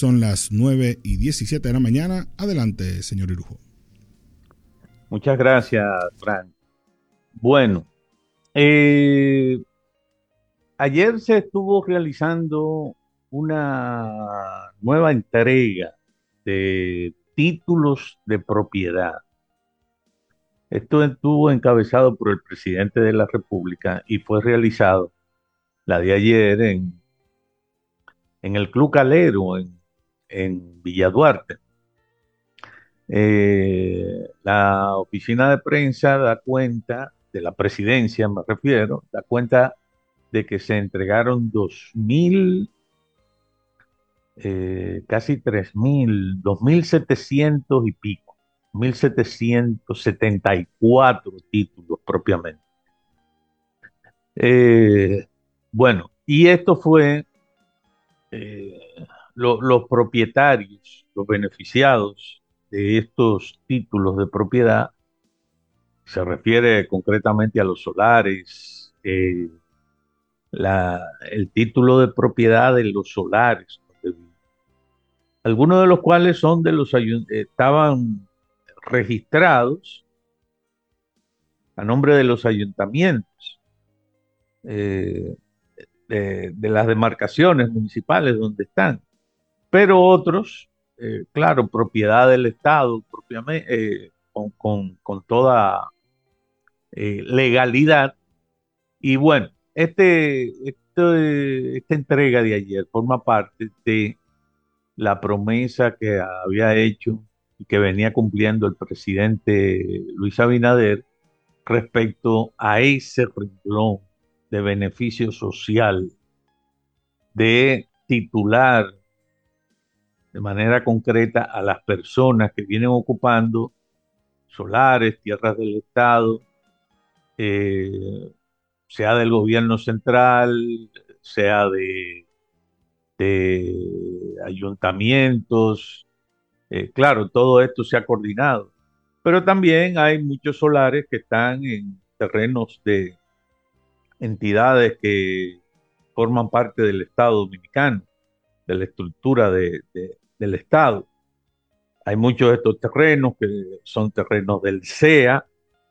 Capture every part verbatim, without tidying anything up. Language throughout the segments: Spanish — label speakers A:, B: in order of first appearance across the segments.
A: Son las nueve y diecisiete de la mañana. Adelante, señor Irujo.
B: Muchas gracias, Frank. Bueno, eh, ayer se estuvo realizando una nueva entrega de títulos de propiedad. Esto estuvo encabezado por el presidente de la República y fue realizado la de ayer en, en el Club Calero, en, en Villa Duarte. Eh, la oficina de prensa da cuenta, de la presidencia me refiero, da cuenta de que se entregaron dos mil, eh, casi tres mil, dos mil setecientos y pico, mil setecientos setenta y cuatro títulos propiamente. Eh, bueno, y esto fue eh, lo- los propietarios, los beneficiados de estos títulos de propiedad. Se refiere concretamente a los solares, eh, la- el título de propiedad de los solares, donde viven. Algunos de los cuales son de los ayun- eh, estaban registrados a nombre de los ayuntamientos, eh, de, de las demarcaciones municipales donde están, pero otros, eh, claro, propiedad del Estado, propiamente, eh, con, con- con toda eh, legalidad. Y bueno, este, este- esta entrega de ayer forma parte de la promesa que había hecho y que venía cumpliendo el presidente Luis Abinader respecto a ese renglón de beneficio social, de titular de manera concreta a las personas que vienen ocupando solares, tierras del Estado, eh, sea del gobierno central, sea de de ayuntamientos. Eh, claro, todo esto se ha coordinado, pero también hay muchos solares que están en terrenos de entidades que forman parte del Estado dominicano, de la estructura de- de- del Estado. Hay muchos de estos terrenos que son terrenos del C E A,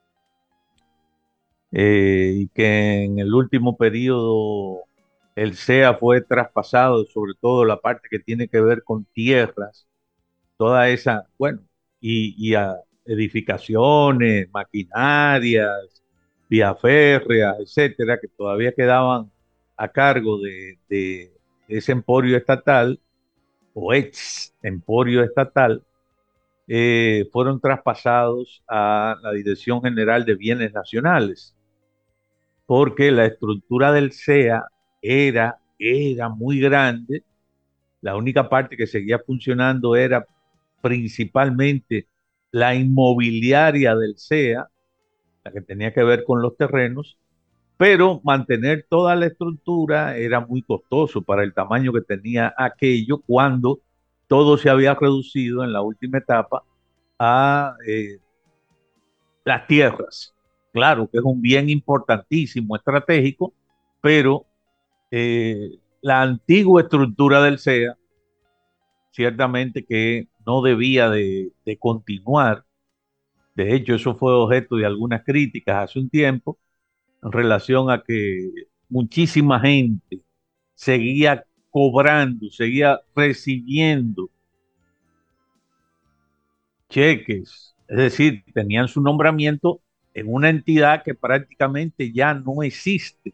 B: eh, y que en el último periodo el C E A fue traspasado, sobre todo la parte que tiene que ver con tierras, toda esa, bueno, y, y a edificaciones, maquinarias, vías férreas, etcétera, que todavía quedaban a cargo de, de ese emporio estatal o ex emporio estatal, eh, fueron traspasados a la Dirección General de Bienes Nacionales, porque la estructura del C E A era, era muy grande. La única parte que seguía funcionando era principalmente la inmobiliaria del C E A, la que tenía que ver con los terrenos, pero mantener toda la estructura era muy costoso para el tamaño que tenía aquello cuando todo se había reducido en la última etapa a eh, las tierras. Claro que es un bien importantísimo, estratégico, pero eh, la antigua estructura del C E A ciertamente que no debía de, de continuar. De hecho, eso fue objeto de algunas críticas hace un tiempo en relación a que muchísima gente seguía cobrando, seguía recibiendo cheques, es decir, tenían su nombramiento en una entidad que prácticamente ya no existe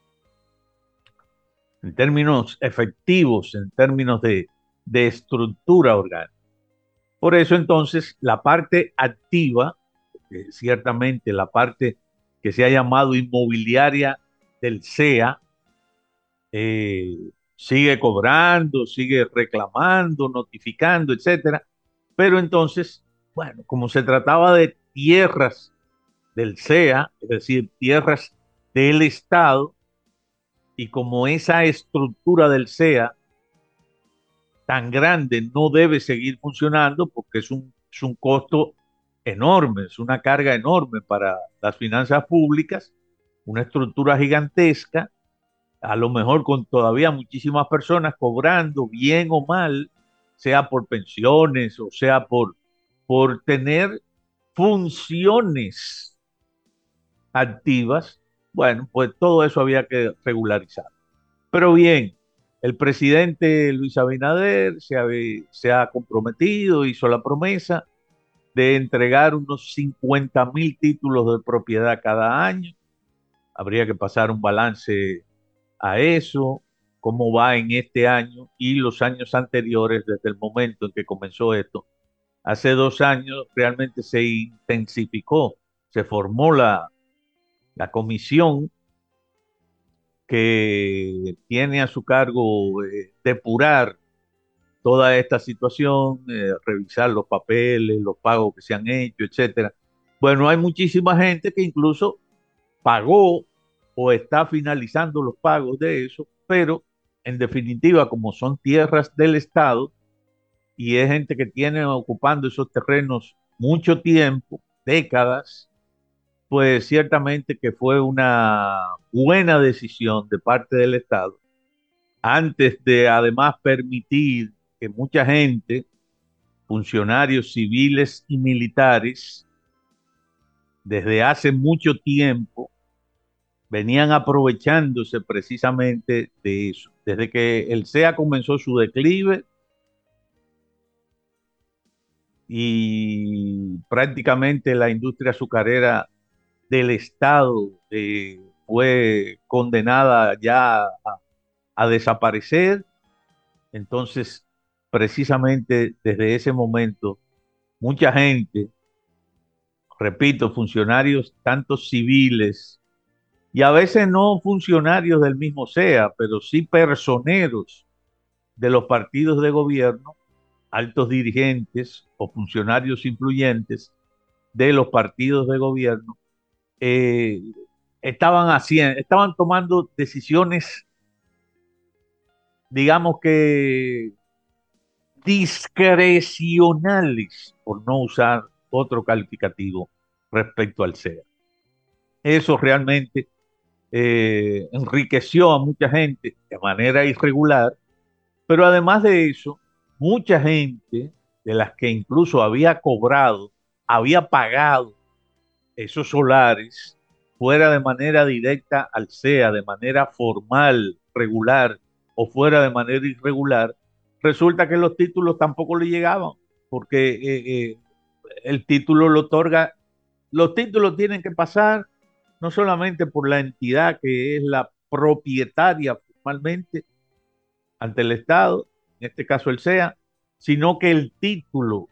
B: en términos efectivos, en términos de, de estructura orgánica. Por eso entonces la parte activa, eh, ciertamente la parte que se ha llamado inmobiliaria del C E A, eh, sigue cobrando, sigue reclamando, notificando, etcétera. Pero entonces, bueno, como se trataba de tierras del C E A, es decir, tierras del Estado, y como esa estructura del C E A tan grande no debe seguir funcionando porque es un, es un costo enorme, es una carga enorme para las finanzas públicas, una estructura gigantesca, a lo mejor con todavía muchísimas personas cobrando bien o mal, sea por pensiones o sea por, por tener funciones activas, bueno, pues todo eso había que regularizar. Pero bien, el presidente Luis Abinader se, habe- se ha comprometido, hizo la promesa de entregar unos cincuenta mil títulos de propiedad cada año. Habría que pasar un balance a eso, cómo va en este año y los años anteriores, desde el momento en que comenzó esto. Hace dos años realmente se intensificó, se formó la, la comisión que tiene a su cargo eh, depurar toda esta situación, eh, revisar los papeles, los pagos que se han hecho, etcétera. Bueno, hay muchísima gente que incluso pagó o está finalizando los pagos de eso, pero en definitiva, como son tierras del Estado y es gente que tiene ocupando esos terrenos mucho tiempo, décadas, pues ciertamente que fue una buena decisión de parte del Estado, antes de además permitir que mucha gente, funcionarios civiles y militares, desde hace mucho tiempo, venían aprovechándose precisamente de eso. Desde que el C E A comenzó su declive y prácticamente la industria azucarera del Estado eh, fue condenada ya a, a desaparecer, entonces precisamente desde ese momento mucha gente, repito, funcionarios tanto civiles y a veces no funcionarios del mismo C E A, pero sí personeros de los partidos de gobierno, altos dirigentes o funcionarios influyentes de los partidos de gobierno, eh, estaban haciendo, estaban tomando decisiones, digamos que discrecionales, por no usar otro calificativo respecto al C E A. Eso realmente eh, enriqueció a mucha gente de manera irregular. Pero además de eso, mucha gente de las que incluso había cobrado, había pagado esos solares fuera de manera directa al C E A, de manera formal, regular o fuera de manera irregular, resulta que los títulos tampoco le llegaban, porque eh, eh, el título lo otorga, los títulos tienen que pasar no solamente por la entidad que es la propietaria formalmente, ante el Estado, en este caso el C E A, sino que el título,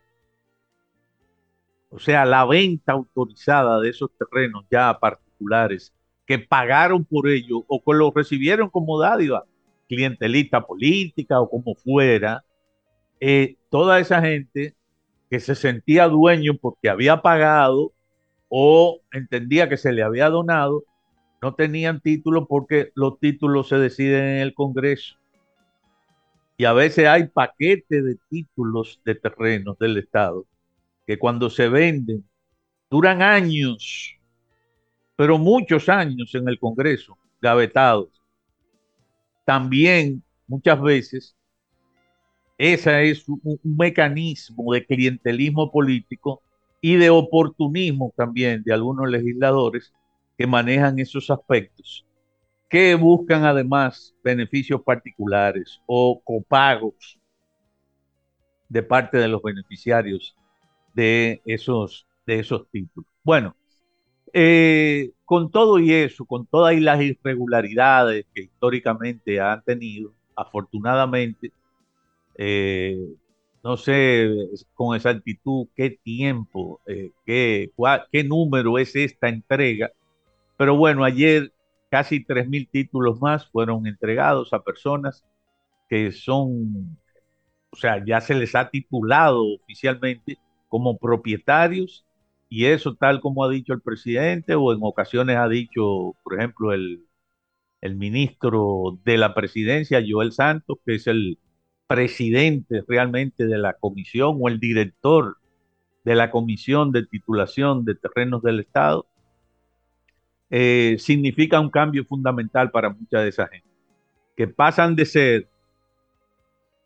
B: o sea, la venta autorizada de esos terrenos ya a particulares que pagaron por ello o que lo recibieron como dádiva, clientelista política o como fuera, eh, toda esa gente que se sentía dueño porque había pagado o entendía que se le había donado, no tenían título porque los títulos se deciden en el Congreso. Y a veces hay paquetes de títulos de terrenos del Estado que cuando se venden duran años, pero muchos años en el Congreso, gavetados. También muchas veces ese es un, un mecanismo de clientelismo político y de oportunismo también de algunos legisladores que manejan esos aspectos, que buscan además beneficios particulares o copagos de parte de los beneficiarios de esos, de esos títulos. Bueno, eh, con todo y eso, con todas y las irregularidades que históricamente han tenido, afortunadamente, eh, no sé con exactitud qué tiempo, eh, qué, cua- qué número es esta entrega, pero bueno, ayer casi tres mil títulos más fueron entregados a personas que son, o sea, ya se les ha titulado oficialmente como propietarios y eso tal como ha dicho el presidente o en ocasiones ha dicho, por ejemplo, el, el ministro de la presidencia, Joel Santos, que es el presidente realmente de la comisión o el director de la comisión de titulación de terrenos del Estado, eh, significa un cambio fundamental para mucha de esa gente, que pasan de ser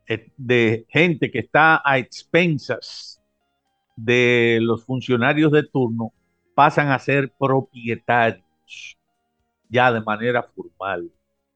B: eh, de gente que está a expensas de los funcionarios de turno pasan a ser propietarios ya de manera formal.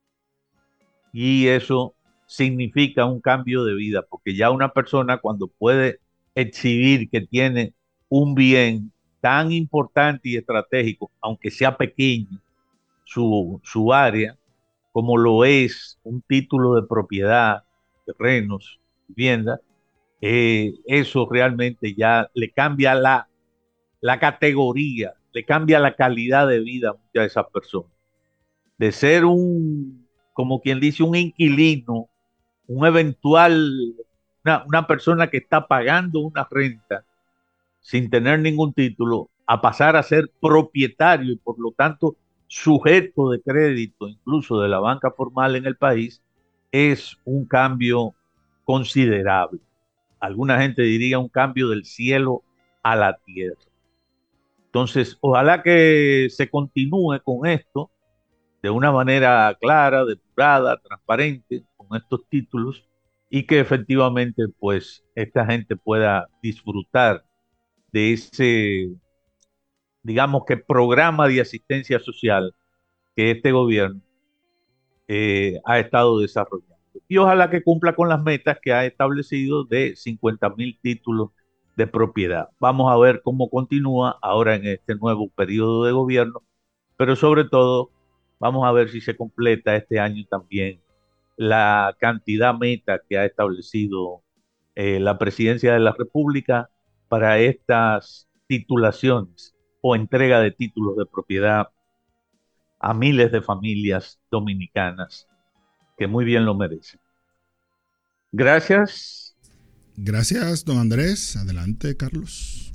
B: Y eso significa un cambio de vida, porque ya una persona cuando puede exhibir que tiene un bien tan importante y estratégico, aunque sea pequeño, su, su área, como lo es un título de propiedad, terrenos, vivienda, eh, eso realmente ya le cambia la, la categoría, le cambia la calidad de vida a muchas de esas personas. De ser un, como quien dice, un inquilino, un eventual, una, una persona que está pagando una renta sin tener ningún título, a pasar a ser propietario y por lo tanto sujeto de crédito, incluso de la banca formal en el país, es un cambio considerable. Alguna gente diría un cambio del cielo a la tierra. Entonces, ojalá que se continúe con esto de una manera clara, depurada, transparente, con estos títulos, y que efectivamente, pues, esta gente pueda disfrutar de ese, digamos que programa de asistencia social que este gobierno eh, ha estado desarrollando. Y ojalá que cumpla con las metas que ha establecido de cincuenta mil títulos de propiedad. Vamos a ver cómo continúa ahora en este nuevo periodo de gobierno, pero sobre todo vamos a ver si se completa este año también la cantidad meta que ha establecido eh, la Presidencia de la República para estas titulaciones o entrega de títulos de propiedad a miles de familias dominicanas que muy bien lo merecen. Gracias.
A: Gracias, don Andrés. Adelante, Carlos.